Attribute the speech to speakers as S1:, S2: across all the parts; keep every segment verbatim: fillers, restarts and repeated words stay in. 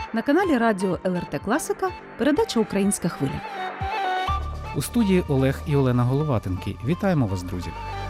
S1: На каналі радіо ел ер те Класика передача «Українська хвиля».
S2: У студії Олег і Олена Головатенки. Вітаємо вас, друзі!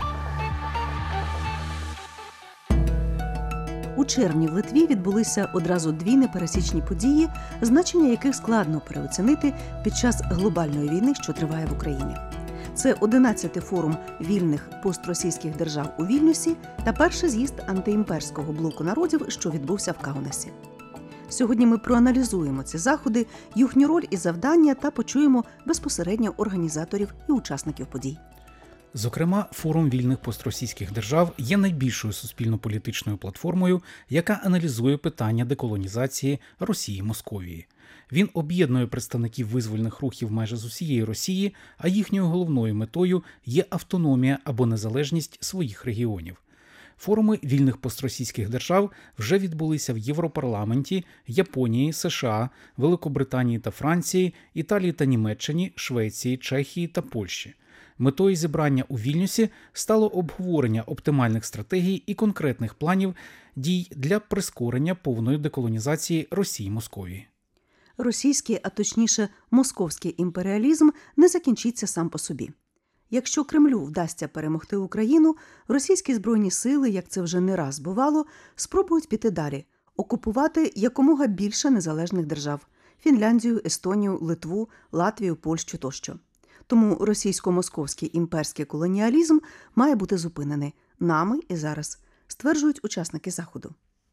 S1: У червні в Литві відбулися одразу дві непересічні події, значення яких складно переоцінити під час глобальної війни, що триває в Україні. Це одинадцятий форум вільних постросійських держав у Вільнюсі та перший з'їзд антиімперського блоку народів, що відбувся в Каунасі. Сьогодні ми проаналізуємо ці заходи, їхню роль і завдання та почуємо безпосередньо організаторів і учасників подій.
S2: Зокрема, форум вільних постросійських держав є найбільшою суспільно-політичною платформою, яка аналізує питання деколонізації Росії Московії. Він об'єднує представників визвольних рухів майже з усієї Росії, а їхньою головною метою є автономія або незалежність своїх регіонів. Форуми вільних постросійських держав вже відбулися в Європарламенті, Японії, США, Великобританії та Франції, Італії та Німеччині, Швеції, Чехії та Польщі. Метою зібрання у Вільнюсі стало обговорення оптимальних стратегій і конкретних планів дій для прискорення повної деколонізації Росії Московії.
S1: Російський, а точніше московський імперіалізм не закінчиться сам по собі. Якщо Кремлю вдасться перемогти Україну, російські збройні сили, як це вже не раз бувало, спробують піти далі – окупувати якомога більше незалежних держав – Фінляндію, Естонію, Литву, Латвію, Польщу тощо. Тому російсько-московський імперський колоніалізм має бути зупинений нами і зараз, стверджують учасники заходу.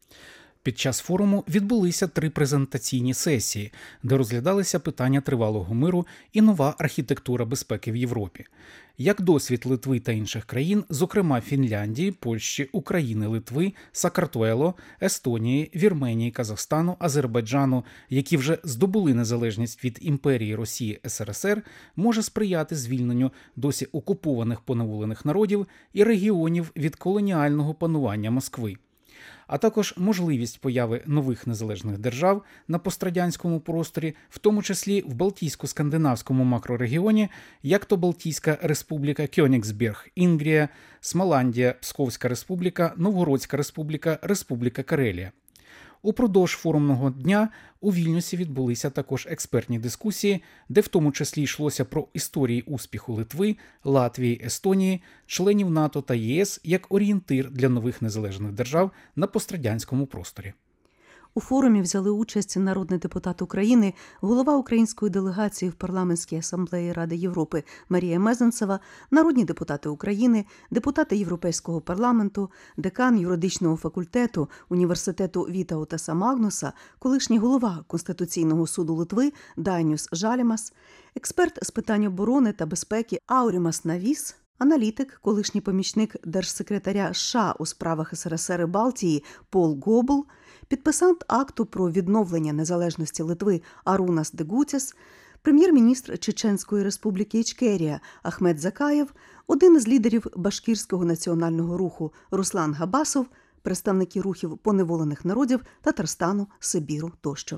S2: Під час форуму відбулися три презентаційні сесії, де розглядалися питання тривалого миру і нова архітектура безпеки в Європі. Як досвід Литви та інших країн, зокрема Фінляндії, Польщі, України, Литви, Сакартвело, Естонії, Вірменії, Казахстану, Азербайджану, які вже здобули незалежність від імперії Росії ес ер ес ер, може сприяти звільненню досі окупованих поневолених народів і регіонів від колоніального панування Москви. А також можливість появи нових незалежних держав на пострадянському просторі, в тому числі в Балтійсько-скандинавському макрорегіоні, як то Балтійська республіка Кьонігсберг, Інгрія, Смоландія, Псковська республіка, Новгородська республіка, Республіка Карелія. Упродовж форумного дня у Вільнюсі відбулися також експертні дискусії, де в тому числі йшлося про історії успіху Литви, Латвії, Естонії, членів НАТО та є ес як орієнтир для нових незалежних держав на пострадянському просторі.
S1: У форумі взяли участь народний депутат України, голова української делегації в Парламентській асамблеї Ради Європи Марія Мезенцева, народні депутати України, депутати Європейського парламенту, декан юридичного факультету Університету Вітаутаса Магнуса, колишній голова Конституційного суду Литви Дайнюс Жалімас, експерт з питань оборони та безпеки Ауримас Навіс, аналітик, колишній помічник держсекретаря США у справах ес ер ес ер і Балтії Пол Гобл, підписант акту про відновлення незалежності Литви Арунас Дегутіс, прем'єр-міністр Чеченської республіки Ічкерія Ахмед Закаєв, один із лідерів Башкірського національного руху Руслан Габасов, представники рухів поневолених народів Татарстану, Сибіру тощо.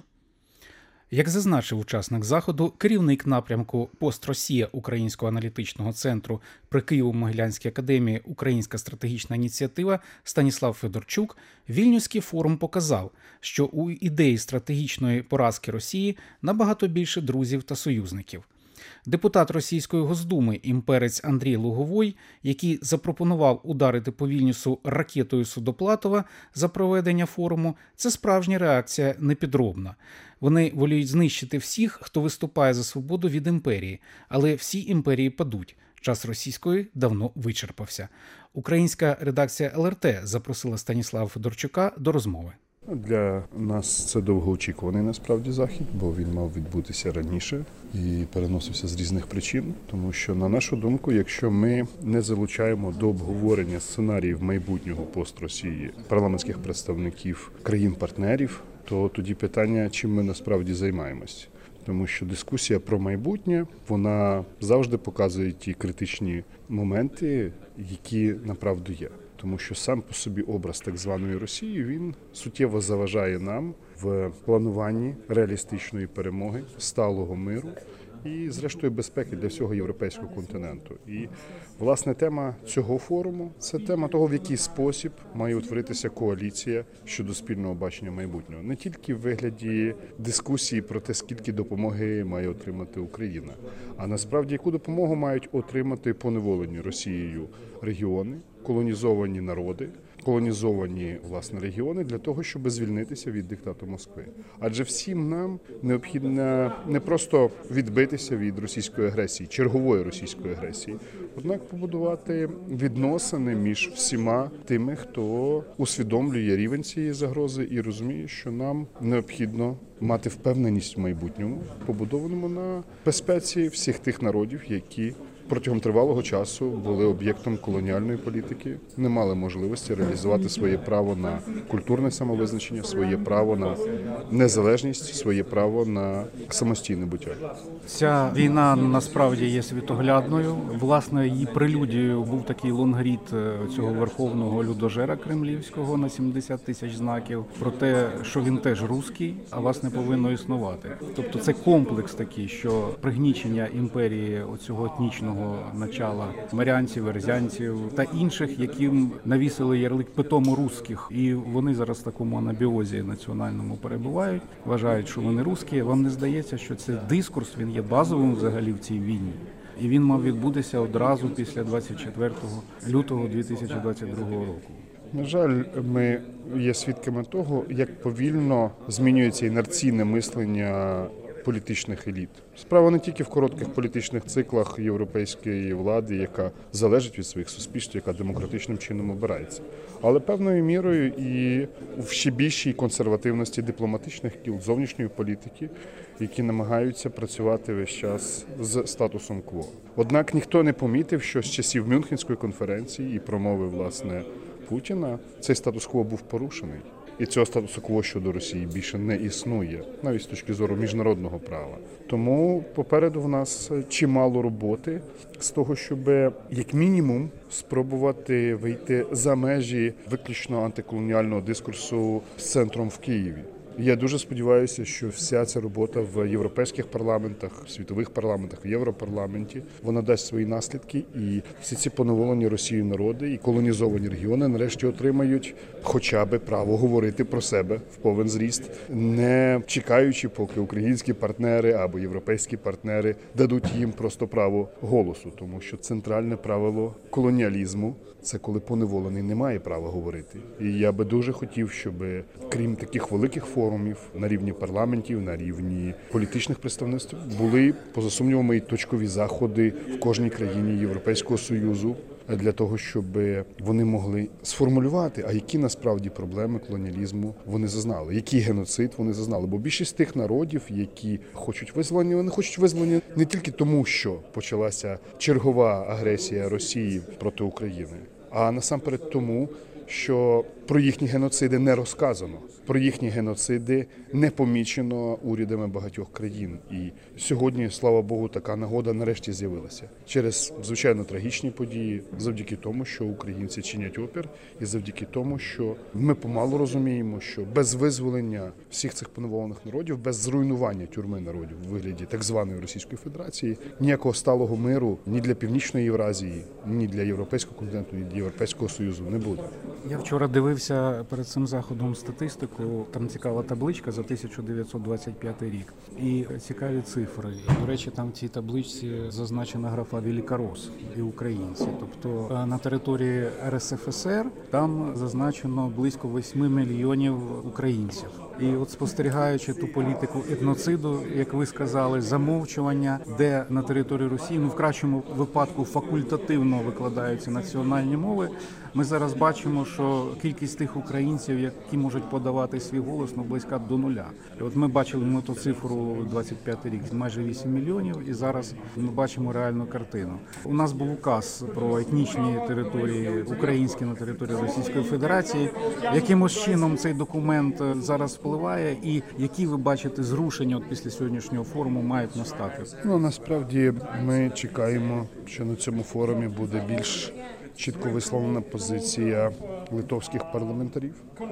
S2: Як зазначив учасник заходу, керівник напрямку «Пост-Росія» Українського аналітичного центру при Києво-Могилянській академії «Українська стратегічна ініціатива» Станіслав Федорчук, Вільнюський форум показав, що у ідеї стратегічної поразки Росії набагато більше друзів та союзників. Депутат Російської Госдуми імперець Андрій Луговой, який запропонував ударити по Вільнюсу ракетою Судоплатова за проведення форуму, це справжня реакція непідробна. Вони воліють знищити всіх, хто виступає за свободу від імперії, але всі імперії падуть. Час російської давно вичерпався. Українська редакція ел ер те запросила Станіслава Федорчука до розмови.
S3: Для нас це довгоочікуваний насправді захід, бо він мав відбутися раніше і переносився з різних причин. Тому що, на нашу думку, якщо ми не залучаємо до обговорення сценаріїв майбутнього пост-Росії парламентських представників країн-партнерів, то тоді питання, чим ми насправді займаємось. Тому що дискусія про майбутнє, вона завжди показує ті критичні моменти, які направду є. Тому що сам по собі образ так званої Росії, він суттєво заважає нам в плануванні реалістичної перемоги, сталого миру і, зрештою, безпеки для всього європейського континенту. І, власне, тема цього форуму – це тема того, в який спосіб має утворитися коаліція щодо спільного бачення майбутнього. Не тільки в вигляді дискусії про те, скільки допомоги має отримати Україна, а насправді, яку допомогу мають отримати поневолені Росією регіони, колонізовані народи, колонізовані, власне, регіони для того, щоб звільнитися від диктату Москви. Адже всім нам необхідно не просто відбитися від російської агресії, чергової російської агресії, однак побудувати відносини між всіма тими, хто усвідомлює рівень цієї загрози і розуміє, що нам необхідно мати впевненість в майбутньому, побудованому на безпеці всіх тих народів, які протягом тривалого часу були об'єктом колоніальної політики, не мали можливості реалізувати своє право на культурне самовизначення, своє право на незалежність, своє право на самостійне буття.
S2: Ця війна насправді є світоглядною. Власне, її прелюдією був такий лонгрід цього верховного людожера кремлівського на сімдесят тисяч знаків про те, що він теж русський, а вас не повинно існувати. Тобто це комплекс такий, що пригнічення імперії оцього етнічного начала марянців, ерзянців та інших, яким навісили ярлик питому русських. І вони зараз в такому анабіозі національному перебувають, вважають, що вони русські. Вам не здається, що цей дискурс, він є базовим взагалі в цій війні? І він мав відбутися одразу після двадцять четвертого лютого дві тисячі двадцять другого року.
S3: На жаль, ми є свідками того, як повільно змінюється інерційне мислення політичних еліт. Справа не тільки в коротких політичних циклах європейської влади, яка залежить від своїх суспільств, яка демократичним чином обирається, але певною мірою і в ще більшій консервативності дипломатичних кіл зовнішньої політики, які намагаються працювати весь час з статусом кво. Однак ніхто не помітив, що з часів Мюнхенської конференції і промови, власне, Путіна цей статус-кво був порушений. І цього статусу-кво щодо Росії більше не існує, навіть з точки зору міжнародного права. Тому попереду в нас чимало роботи з того, щоб, як мінімум, спробувати вийти за межі виключно антиколоніального дискурсу з центром в Києві. Я дуже сподіваюся, що вся ця робота в європейських парламентах, в світових парламентах, в Європарламенті, вона дасть свої наслідки, і всі ці поневолені Росією народи і колонізовані регіони нарешті отримають хоча б право говорити про себе в повен зріст, не чекаючи, поки українські партнери або європейські партнери дадуть їм просто право голосу, тому що центральне правило колоніалізму – це коли поневолений не має права говорити. І я би дуже хотів, щоб крім таких великих форумів на рівні парламентів, на рівні політичних представництв, були, поза сумнівом, і точкові заходи в кожній країні Європейського Союзу для того, щоб вони могли сформулювати, а які насправді проблеми колоніалізму вони зазнали, який геноцид вони зазнали. Бо більшість тих народів, які хочуть визволення, вони хочуть визволення не тільки тому, що почалася чергова агресія Росії проти України, а насамперед тому, що про їхні геноциди не розказано, про їхні геноциди не помічено урядами багатьох країн. І сьогодні, слава Богу, така нагода нарешті з'явилася. Через, звичайно, трагічні події, завдяки тому, що українці чинять опір, і завдяки тому, що ми помалу розуміємо, що без визволення всіх цих поневолених народів, без зруйнування тюрми народів у вигляді так званої Російської Федерації, ніякого сталого миру ні для Північної Євразії, ні для Європейського континенту, ні для Європейського Союзу не буде.
S2: Я вчора дивився перед цим заходом статистику, там цікава табличка за тисяча дев'ятсот двадцять п'ятий рік. І цікаві цифри. До речі, там в цій табличці зазначена графа «Великорос» і українці. Тобто на території ер ес еф ес ер там зазначено близько восьми мільйонів українців. І от спостерігаючи ту політику етноциду, як ви сказали, замовчування, де на території Росії, ну в кращому випадку факультативно викладаються національні мови, ми зараз бачимо, що кількість тих українців, які можуть подавати свій голос, ну близька до нуля. І от ми бачили ми ту цифру двадцять п'ятий рік, майже вісім мільйонів, і зараз ми бачимо реальну картину. У нас був указ про етнічні території, українські на території Російської Федерації. Якимось чином цей документ зараз впливає, і які ви бачите зрушення от після сьогоднішнього форуму мають настати?
S3: Ну, насправді ми чекаємо, що на цьому форумі буде більш чітко висловлена позиція литовських парламентарів.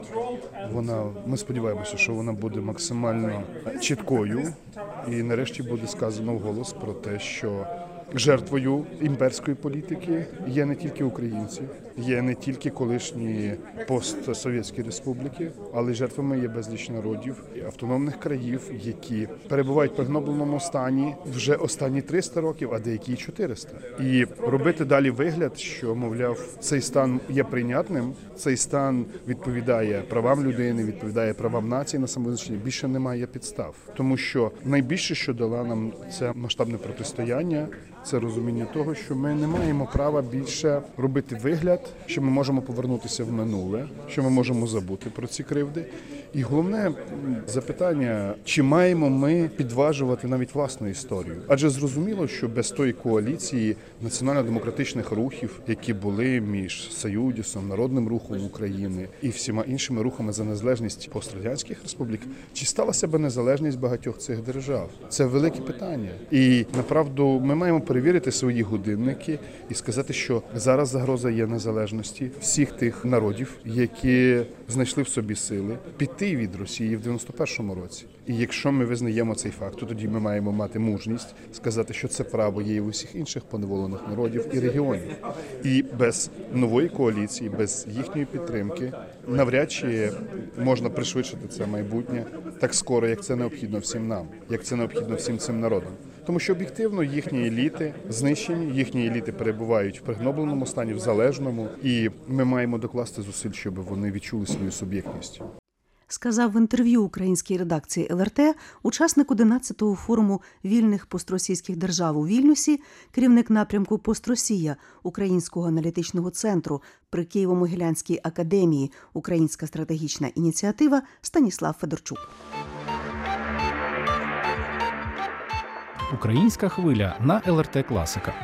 S3: Вона, ми сподіваємося, що вона буде максимально чіткою і нарешті буде сказано вголос про те, що жертвою імперської політики є не тільки українці, є не тільки колишні постсовєтські республіки, але й жертвами є безліч народів і автономних країв, які перебувають в пригнобленому стані вже останні триста років, а деякі чотириста. І робити далі вигляд, що, мовляв, цей стан є прийнятним, цей стан відповідає правам людини, відповідає правам нації на самовизначення, більше немає підстав. Тому що найбільше, що дала нам це масштабне протистояння, це розуміння того, що ми не маємо права більше робити вигляд, що ми можемо повернутися в минуле, що ми можемо забути про ці кривди. І головне запитання, чи маємо ми підважувати навіть власну історію? Адже зрозуміло, що без тої коаліції національно-демократичних рухів, які були між Союзом, Народним рухом України і всіма іншими рухами за незалежність пострадянських республік, чи сталася би незалежність багатьох цих держав? Це велике питання. І, направду, ми маємо перевірити свої годинники і сказати, що зараз загроза є незалежності всіх тих народів, які знайшли в собі сили піти від Росії в дев'яносто першому році. І якщо ми визнаємо цей факт, то тоді ми маємо мати мужність сказати, що це право є і у всіх інших поневолених народів і регіонів. І без нової коаліції, без їхньої підтримки, навряд чи можна пришвидшити це майбутнє так скоро, як це необхідно всім нам, як це необхідно всім цим народам. Тому що об'єктивно їхні еліти знищені, їхні еліти перебувають в пригнобленому стані, в залежному, і ми маємо докласти зусиль, щоб вони відчули свою суб'єктність.
S1: Сказав в інтерв'ю українській редакції ел ер те учасник одинадцятого форуму вільних постросійських держав у Вільнюсі, керівник напрямку «Постросія» Українського аналітичного центру при Києво-Могилянській академії «Українська стратегічна ініціатива» Станіслав Федорчук.
S2: Українська хвиля на ел ер те Класика.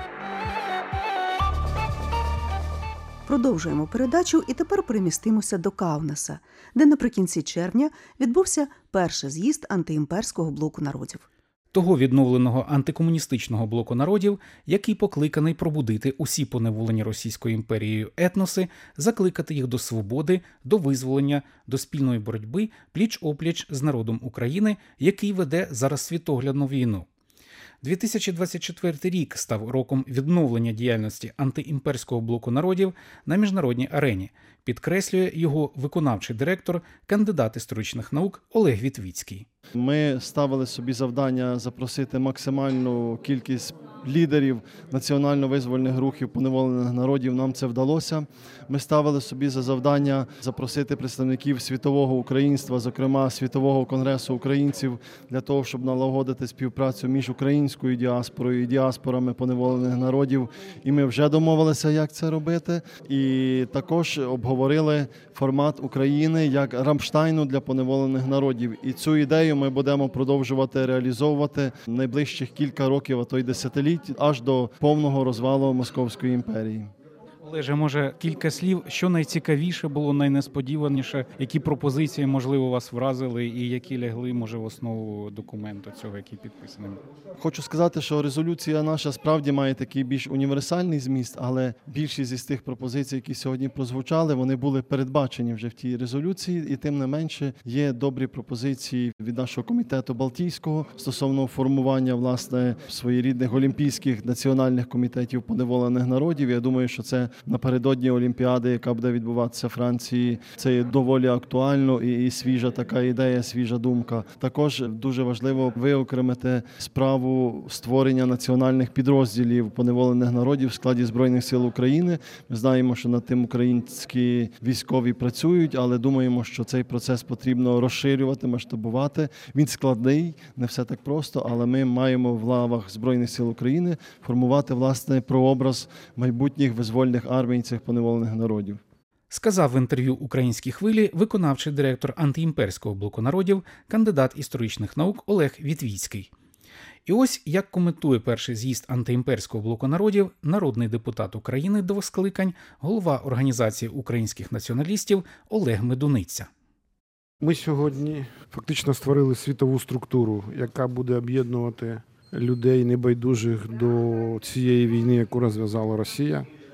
S1: Продовжуємо передачу і тепер перемістимося до Каунаса, де наприкінці червня відбувся перший з'їзд антиімперського блоку народів.
S2: Того відновленого антикомуністичного блоку народів, який покликаний пробудити усі поневолені Російською імперією етноси, закликати їх до свободи, до визволення, до спільної боротьби пліч-опліч з народом України, який веде зараз світоглядну війну. дві тисячі двадцять четвертий рік став роком відновлення діяльності антиімперського блоку народів на міжнародній арені, підкреслює його виконавчий директор, кандидат історичних наук Олег Вітвіцький.
S4: Ми ставили собі завдання запросити максимальну кількість лідерів національно-визвольних рухів поневолених народів. Нам це вдалося. Ми ставили собі за завдання запросити представників світового українства, зокрема Світового конгресу українців, для того, щоб налагодити співпрацю між українською діаспорою і діаспорами поневолених народів. І ми вже домовилися, як це робити. І також обговорили формат України як Рамштайну для поневолених народів. І цю ідею ми будемо продовжувати реалізовувати найближчих кілька років, а то й десятиліть, аж до повного розвалу Московської імперії.
S2: Олеже, може, кілька слів, що найцікавіше було, найнесподіваніше, які пропозиції, можливо, вас вразили і які лягли, може, в основу документу цього, який підписаний?
S4: Хочу сказати, що резолюція наша справді має такий більш універсальний зміст, але більшість із тих пропозицій, які сьогодні прозвучали, вони були передбачені вже в тій резолюції, і тим не менше є добрі пропозиції від нашого комітету Балтійського стосовно формування, власне, своєрідних олімпійських національних комітетів поневолених народів. Я думаю, що це напередодні Олімпіади, яка буде відбуватися в Франції. Це є доволі актуально і, і свіжа така ідея, свіжа думка. Також дуже важливо виокремити справу створення національних підрозділів поневолених народів в складі Збройних сил України. Ми знаємо, що над тим українські військові працюють, але думаємо, що цей процес потрібно розширювати, масштабувати. Він складний, не все так просто, але ми маємо в лавах Збройних сил України формувати, власне, прообраз майбутніх визвольних армій цих поневолених народів.
S2: Сказав в інтерв'ю «Українській хвилі» виконавчий директор антиімперського блоку народів, кандидат історичних наук Олег Вітвіцький. І ось як коментує перший з'їзд антиімперського блоку народів народний депутат України двох скликань, голова Організації українських націоналістів Олег Медуниця.
S5: Ми сьогодні фактично створили світову структуру, яка буде об'єднувати людей небайдужих до цієї війни, яку розв'язала Росія.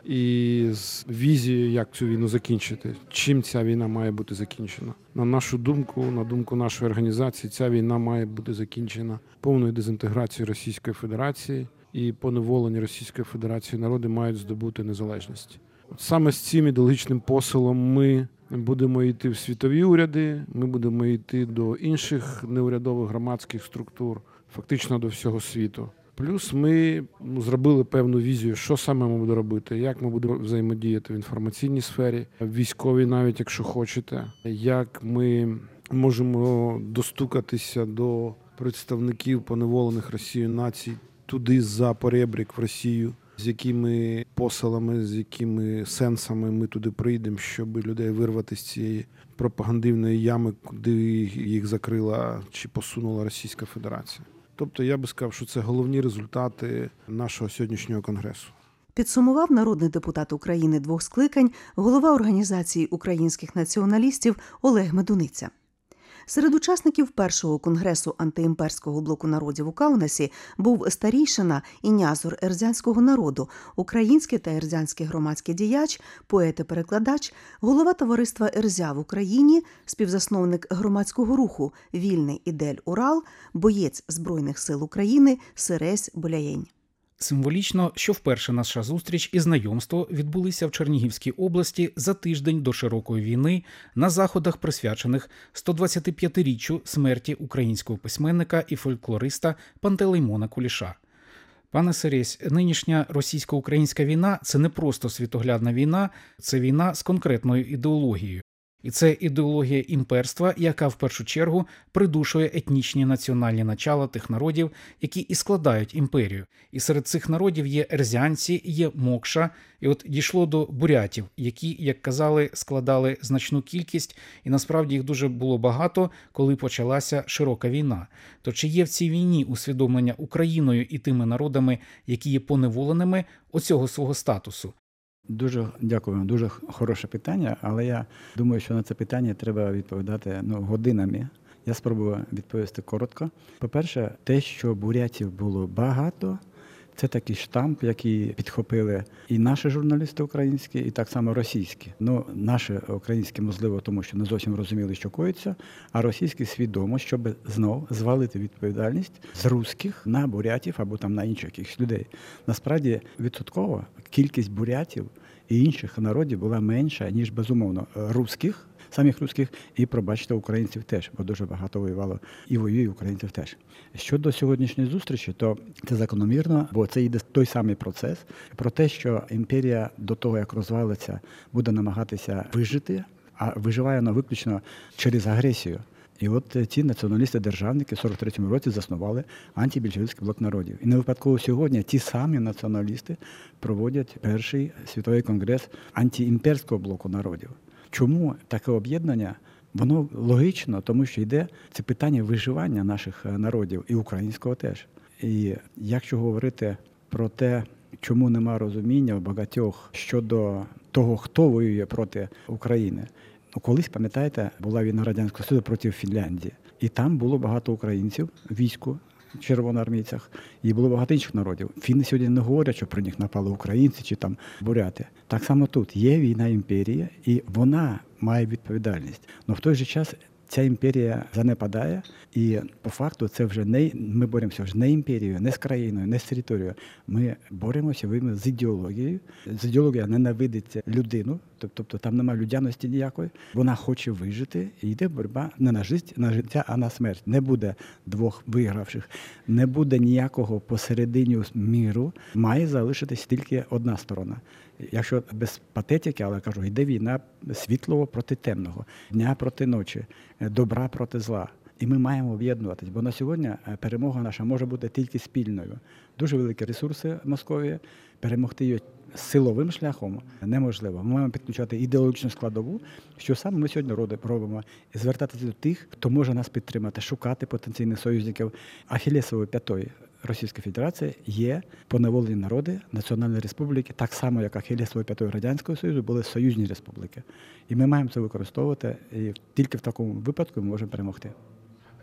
S5: і з візією, як цю війну закінчити, чим ця війна має бути закінчена. На нашу думку, на думку нашої організації, ця війна має бути закінчена повною дезінтеграцією Російської Федерації, і поневолені Російської Федерації народи мають здобути незалежність. От саме з цим ідеологічним посилом ми будемо йти в світові уряди, ми будемо йти до інших неурядових громадських структур, фактично до всього світу. Плюс ми зробили певну візію, що саме ми будемо робити, як ми будемо взаємодіяти в інформаційній сфері, в військовій навіть, якщо хочете, як ми можемо достукатися до представників поневолених Росією націй туди за поребрик в Росію, з якими посилами, з якими сенсами ми туди прийдемо, щоб людей вирвати з цієї пропагандивної ями, куди їх закрила чи посунула Російська Федерація. Тобто я би сказав, що це головні результати нашого сьогоднішнього конгресу.
S1: Підсумував народний депутат України двох скликань, голова Організації українських націоналістів Олег Медуниця. Серед учасників першого конгресу антиімперського блоку народів у Каунасі був старійшина і нязор ерзянського народу, український та ерзянський громадський діяч, поет і перекладач, голова товариства Ерзя в Україні, співзасновник громадського руху «Вільний Ідель Урал», боєць Збройних сил України Сиресь Боляєнь.
S2: Символічно, що вперше наша зустріч і знайомство відбулися в Чернігівській області за тиждень до широкої війни на заходах, присвячених сто двадцятип'ятиріччю смерті українського письменника і фольклориста Пантелеймона Куліша. Пане Сиресь, нинішня російсько-українська війна – це не просто світоглядна війна, це війна з конкретною ідеологією. І це ідеологія імперства, яка в першу чергу придушує етнічні національні начала тих народів, які і складають імперію. І серед цих народів є ерзянці, є мокша, і от дійшло до бурятів, які, як казали, складали значну кількість, і насправді їх дуже було багато, коли почалася широка війна. То чи є в цій війні усвідомлення Україною і тими народами, які є поневоленими, оцього свого статусу?
S6: Дуже дякую, дуже хороше питання, але я думаю, що на це питання треба відповідати ну, годинами. Я спробую відповісти коротко. По-перше, те, що бурятів було багато, це такий штамп, який підхопили і наші журналісти українські, і так само російські. Ну, наші українські, можливо, тому що не зовсім розуміли, що коїться, а російські свідомо, щоб знов звалити відповідальність з русських на бурятів або там на інших якихось людей. Насправді, відсотково кількість бурятів і інших народів була менша, ніж, безумовно, русських, самих русських, і, пробачте, українців теж, бо дуже багато воювало і воює українців теж. Щодо сьогоднішньої зустрічі, то це закономірно, бо це йде той самий процес про те, що імперія до того, як розвалиться, буде намагатися вижити, а виживає вона виключно через агресію. І от ці націоналісти-державники в сорок третьому році заснували антибільшовицький блок народів. І не випадково сьогодні ті самі націоналісти проводять перший світовий конгрес антиімперського блоку народів. Чому таке об'єднання? Воно логічно, тому що йде це питання виживання наших народів, і українського теж. І якщо говорити про те, чому нема розуміння у багатьох щодо того, хто воює проти України. Колись, пам'ятаєте, була війна Радянського Союзу проти Фінляндії. І там було багато українців, війську, червоноармійцях, і було багато інших народів. Фіни сьогодні не говорять, що про них напали українці чи там буряти. Так само тут є війна імперії, і вона має відповідальність. Але в той же час ця імперія занепадає, і по факту це вже не ми боремося вже не імперією, не з країною, не з територією. Ми боремося з ідеологією. З ідеологія ненавидить людину, тобто там немає людяності ніякої. Вона хоче вижити, і йде боротьба не на життя, на життя, а на смерть. Не буде двох вигравших, не буде ніякого посередині міру. Має залишитись тільки одна сторона. Якщо без патетики, але кажу, йде війна світлого проти темного, дня проти ночі, добра проти зла. І ми маємо об'єднуватись, бо на сьогодні перемога наша може бути тільки спільною. Дуже великі ресурси Московії, перемогти її силовим шляхом неможливо. Ми маємо підключати ідеологічну складову, що саме ми сьогодні робимо, і звертатися до тих, хто може нас підтримати, шукати потенційних союзників. Ахіллесовою п'ятою Російської Федерації є поневолені народи Національної Республіки, так само, як Ахіллесовою п'ятою Радянського Союзу були союзні республіки. І ми маємо це використовувати, і тільки в такому випадку ми можемо перемогти.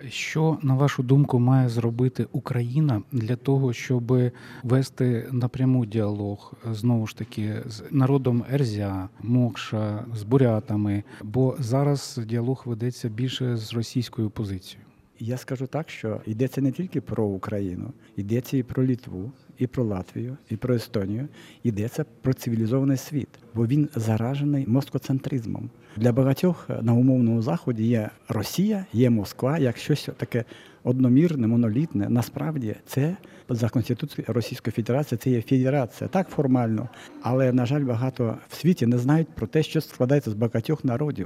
S2: Що, на вашу думку, має зробити Україна для того, щоб вести напряму діалог, знову ж таки, з народом Ерзя, Мокша, з бурятами? Бо зараз діалог ведеться більше з російською позицією.
S6: Я скажу так, що йдеться не тільки про Україну, йдеться і про Литву, і про Латвію, і про Естонію, йдеться про цивілізований світ, бо він заражений москоцентризмом. Для багатьох на умовному Заході є Росія, є Москва, як щось таке одномірне, монолітне. Насправді це за Конституцією Російської Федерації, це є федерація, так формально, але, на жаль, багато в світі не знають про те, що складається з багатьох народів.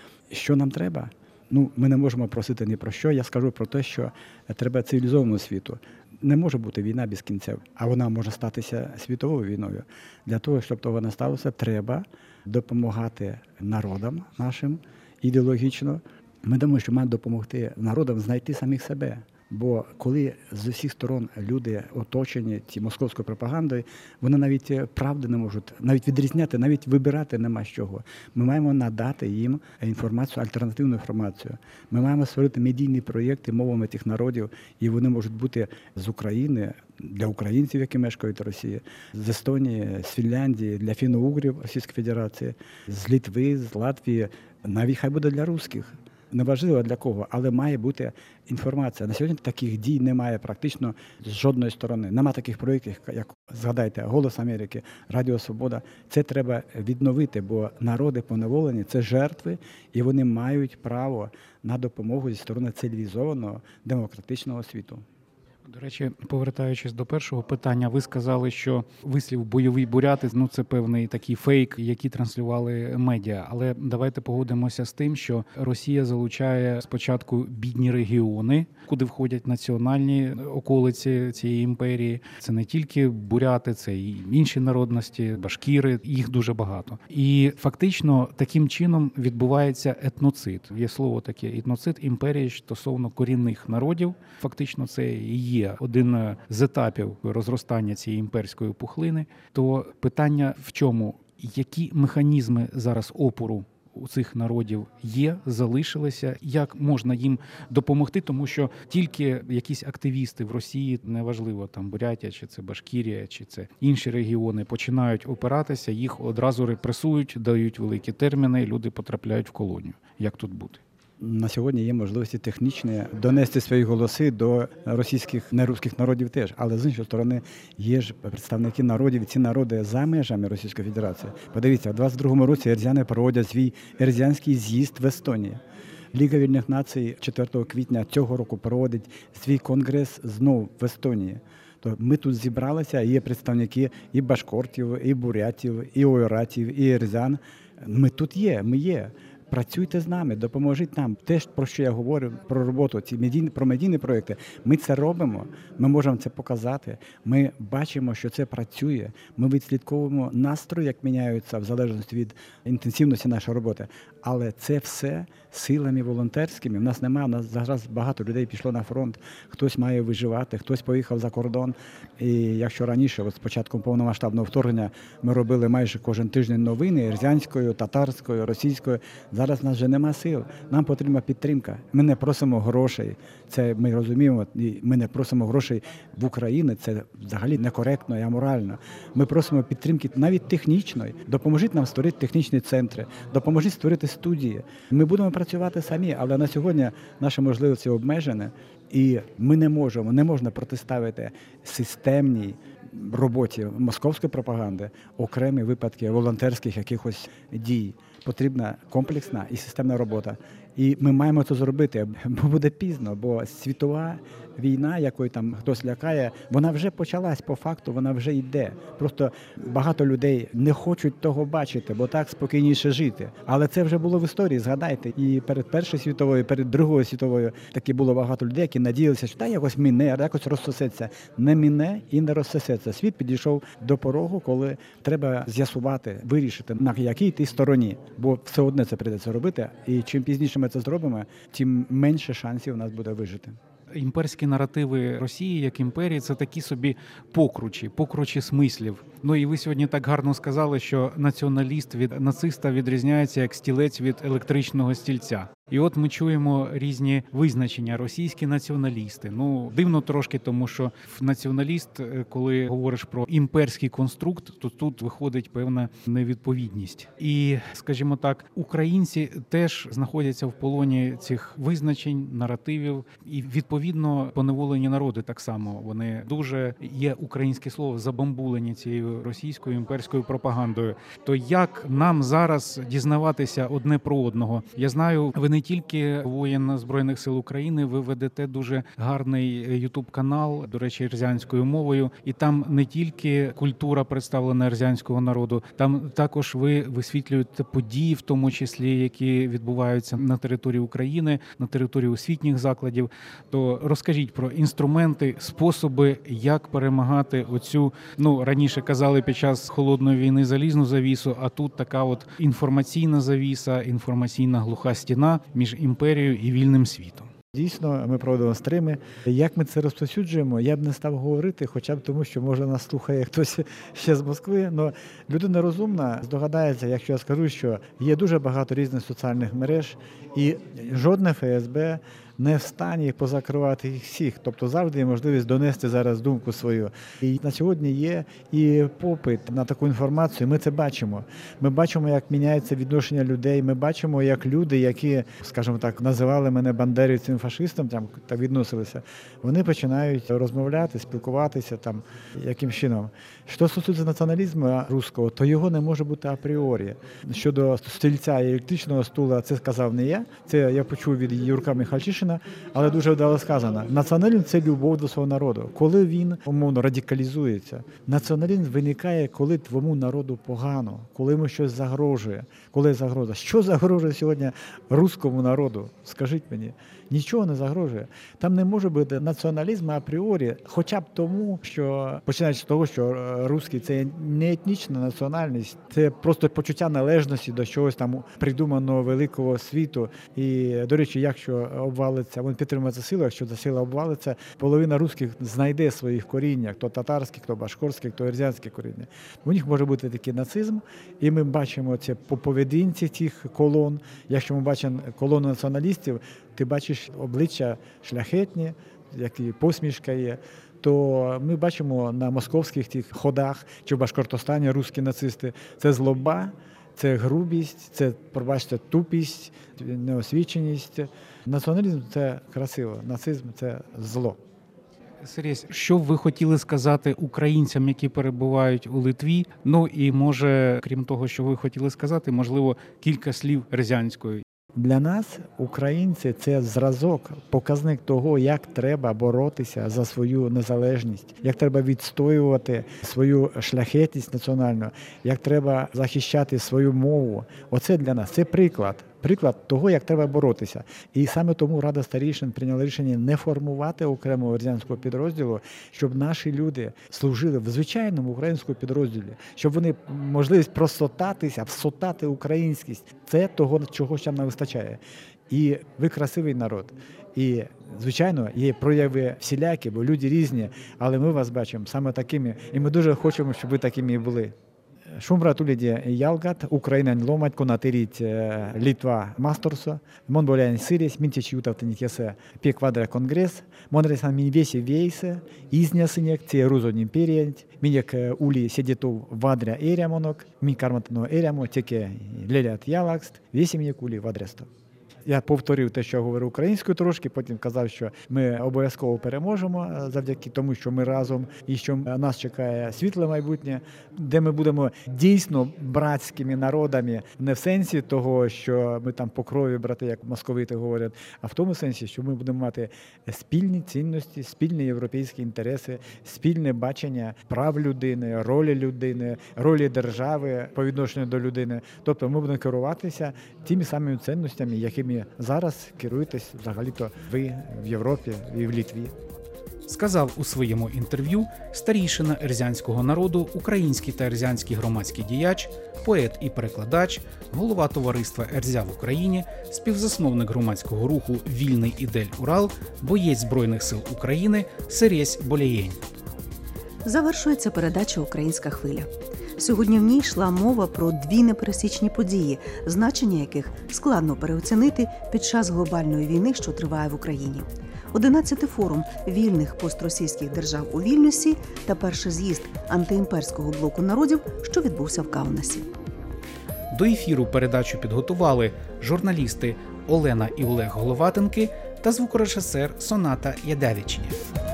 S6: Що нам треба? Ну, ми не можемо просити ні про що. Я скажу про те, що треба цивілізованому світу. Не може бути війна без кінця, а вона може статися світовою війною. Для того, щоб того не сталося, треба допомагати народам нашим ідеологічно. Ми думаємо, що маємо допомогти народам знайти самих себе. Бо коли з усіх сторон люди оточені ці московською пропагандою, вони навіть правди не можуть навіть відрізняти, навіть вибирати нема з чого. Ми маємо надати їм інформацію, альтернативну інформацію. Ми маємо створити медійні проєкти мовами тих народів, і вони можуть бути з України, для українців, які мешкають в Росії, з Естонії, з Фінляндії, для фіно-угрів Російської Федерації, з Литви, з Латвії, навіть хай буде для русських. Неважливо для кого, але має бути інформація. На сьогодні таких дій немає практично з жодної сторони. Нема таких проєктів, як, згадайте, «Голос Америки», «Радіо Свобода». Це треба відновити, бо народи поневолені – це жертви, і вони мають право на допомогу зі сторони цивілізованого демократичного світу.
S2: До речі, повертаючись до першого питання, ви сказали, що вислів «бойові буряти» ну, це певний такий фейк, який транслювали медіа. Але давайте погодимося з тим, що Росія залучає спочатку бідні регіони, куди входять національні околиці цієї імперії. Це не тільки буряти, це і інші народності, башкіри, їх дуже багато. І фактично таким чином відбувається етноцид. Є слово таке етноцид імперії стосовно корінних народів. Фактично це і є один з етапів розростання цієї імперської пухлини. То питання в чому? Які механізми зараз опору у цих народів є, залишилися, як можна їм допомогти, тому що тільки якісь активісти в Росії, неважливо, там Бурятія, чи це Башкірія, чи це інші регіони, починають опиратися, їх одразу репресують, дають великі терміни, люди потрапляють в колонію. Як тут бути?
S6: На сьогодні є можливості технічні донести свої голоси до російських, неруських народів теж. Але з іншої сторони є ж представники народів, ці народи за межами Російської Федерації. Подивіться, в двадцять другому році ерзяни проводять свій ерзянський з'їзд в Естонії. Ліга вільних націй четвертого квітня цього року проводить свій конгрес знову в Естонії. То ми тут зібралися, є представники і башкортів, і бурятів, і ойратів, і ерзян. Ми тут є, ми є. Працюйте з нами, допоможіть нам. Те, про що я говорю, про роботу, ці медійні, про медійні проєкти, ми це робимо, ми можемо це показати, ми бачимо, що це працює, ми відслідковуємо настрої, як міняються в залежності від інтенсивності нашої роботи. Але це все силами волонтерськими. У нас немає, у нас зараз багато людей пішло на фронт, хтось має виживати, хтось поїхав за кордон. І якщо раніше, от з початком повномасштабного вторгнення, ми робили майже кожен тиждень новини ерзянською, татарською, російською, зараз в нас вже нема сил, нам потрібна підтримка. Ми не просимо грошей, це ми розуміємо, і ми не просимо грошей в Україні, це взагалі некоректно і аморально. Ми просимо підтримки навіть технічної. Допоможіть нам створити технічні центри, допоможіть створити студії. Ми будемо працювати самі, але на сьогодні наші можливості обмежені, і ми не можемо, не можна протиставити системній роботі московської пропаганди окремі випадки волонтерських якихось дій. Потрібна комплексна і системна робота. І ми маємо це зробити, бо буде пізно, бо світова війна, якою там хтось лякає, вона вже почалась по факту, вона вже йде. Просто багато людей не хочуть того бачити, бо так спокійніше жити. Але це вже було в історії, згадайте. І перед Першою світовою, перед Другою світовою таки було багато людей, які надіялися, що та якось мине, якось розсосеться. Не мине і не розсосеться. Світ підійшов до порогу, коли треба з'ясувати, вирішити, на якій ти стороні. Бо все одне це прийдеться робити, і чим пізніше ми це зробимо, тим менше шансів у нас буде вижити.
S2: Імперські наративи Росії як імперії – це такі собі покручі, покручі смислів. Ну і ви сьогодні так гарно сказали, що націоналіст від нациста відрізняється як стілець від електричного стільця. І от ми чуємо різні визначення російські націоналісти. Ну, дивно трошки, тому що націоналіст, коли говориш про імперський конструкт, то тут виходить певна невідповідність. І, скажімо так, українці теж знаходяться в полоні цих визначень, наративів, і відповідно поневолені народи так само. Вони дуже, є українське слово, забамбулені цією російською імперською пропагандою. То як нам зараз дізнаватися одне про одного? Я знаю, ви не тільки воїн Збройних сил України, ви ведете дуже гарний ютуб-канал, до речі, ерзянською мовою, і там не тільки культура представлена ерзянського народу, там також ви висвітлюєте події, в тому числі, які відбуваються на території України, на території освітніх закладів. То розкажіть про інструменти, способи, як перемагати оцю, ну, раніше казали під час холодної війни залізну завісу, а тут така от інформаційна завіса, інформаційна глуха стіна між імперією і вільним світом.
S6: Дійсно, ми проводимо стрими. Як ми це розповсюджуємо, я б не став говорити, хоча б тому, що, може, нас слухає хтось ще з Москви. Але людина розумна здогадається, якщо я скажу, що є дуже багато різних соціальних мереж, і жодне еф ес бе не в стані позакривати їх всіх. Тобто завжди є можливість донести зараз думку свою. І на сьогодні є і попит на таку інформацію. Ми це бачимо. Ми бачимо, як міняється відношення людей. Ми бачимо, як люди, які, скажімо так, називали мене бандерівцем, фашистом, там так відносилися, вони починають розмовляти, спілкуватися там яким чином. Що стосується націоналізму руського, то його не може бути апріорі. Щодо стільця і електричного стула, це сказав не я. Це я почув від Юрка Михальчишина, але дуже вдало сказано. Націоналізм – це любов до свого народу. Коли він, умовно, радикалізується, націоналізм виникає, коли твоєму народу погано, коли йому щось загрожує, коли загроза. Що загрожує сьогодні руському народу? Скажіть мені. Нічого не загрожує. Там не може бути націоналізму апріорі, хоча б тому, що, починаючи з того, що русський – це не етнічна національність, це просто почуття належності до чогось там придуманого великого світу. І, до речі, якщо обвалиться, він підтримується сила, якщо ця сила обвалиться, половина русських знайде своїх коріння, хто татарські, хто башкорські, хто ерзянські коріння. У них може бути такий нацизм, і ми бачимо це по поведінці цих колон. Якщо ми бачимо колону націоналістів, ти бачиш обличчя шляхетні, які посмішка є, то ми бачимо на московських тих ходах, чи в Башкортостані русські нацисти, це злоба, це грубість, це, пробачте, тупість, неосвіченість. Націоналізм – це красиво, нацизм – це зло.
S2: Сергій, що б ви хотіли сказати українцям, які перебувають у Литві? Ну і, може, крім того, що ви хотіли сказати, можливо, кілька слів ерзянською.
S6: Для нас, українці, це зразок, показник того, як треба боротися за свою незалежність, як треба відстоювати свою шляхетність національну, як треба захищати свою мову. Оце для нас, це приклад. Приклад того, як треба боротися. І саме тому Рада старішин прийняла рішення не формувати окремого ерзянського підрозділу, щоб наші люди служили в звичайному українському підрозділі, щоб вони можливість просотатися, всотати українськість. Це того, чого ще нам вистачає. І ви красивий народ. І, звичайно, є прояви всілякі, бо люди різні, але ми вас бачимо саме такими. І ми дуже хочемо, щоб ви такими і були. Шумбра туліді ялгат, Україна ломать, конатиріть Литва масторсо, Монголія сиріс, мінтіч ютавтаніть ясе пі квадра конгрес, Монресан мінвесі вейсе, ізнясинєк, ці рузон імперієнт, міняк улі сідітов вадря ерямонок, мін карматно ерямо, тільки лелят ялакст, весі міняк улі вадрясто. Я повторив те, що я говорив українською трошки, потім казав, що ми обов'язково переможемо завдяки тому, що ми разом і що нас чекає світле майбутнє, де ми будемо дійсно братськими народами, не в сенсі того, що ми там по крові брати, як московити говорять, а в тому сенсі, що ми будемо мати спільні цінності, спільні європейські інтереси, спільне бачення прав людини, ролі людини, ролі держави по відношенню до людини. Тобто ми будемо керуватися тими самими цінностями, якими зараз керуєтесь взагалі-то ви в Європі і в Литві.
S2: Сказав у своєму інтерв'ю старійшина ерзянського народу, український та ерзянський громадський діяч, поет і перекладач, голова товариства «Ерзя» в Україні, співзасновник громадського руху «Вільний Ідель Урал», боєць Збройних сил України Сересь Боляєнь.
S1: Завершується передача «Українська хвиля». Сьогодні в ній йшла мова про дві непересічні події, значення яких складно переоцінити під час глобальної війни, що триває в Україні. Одинадцятий форум вільних постросійських держав у Вільнюсі та перший з'їзд антиімперського блоку народів, що відбувся в Каунасі.
S2: До ефіру передачу підготували журналісти Олена і Олег Головатенки та звукорежисер Соната Ядевичні.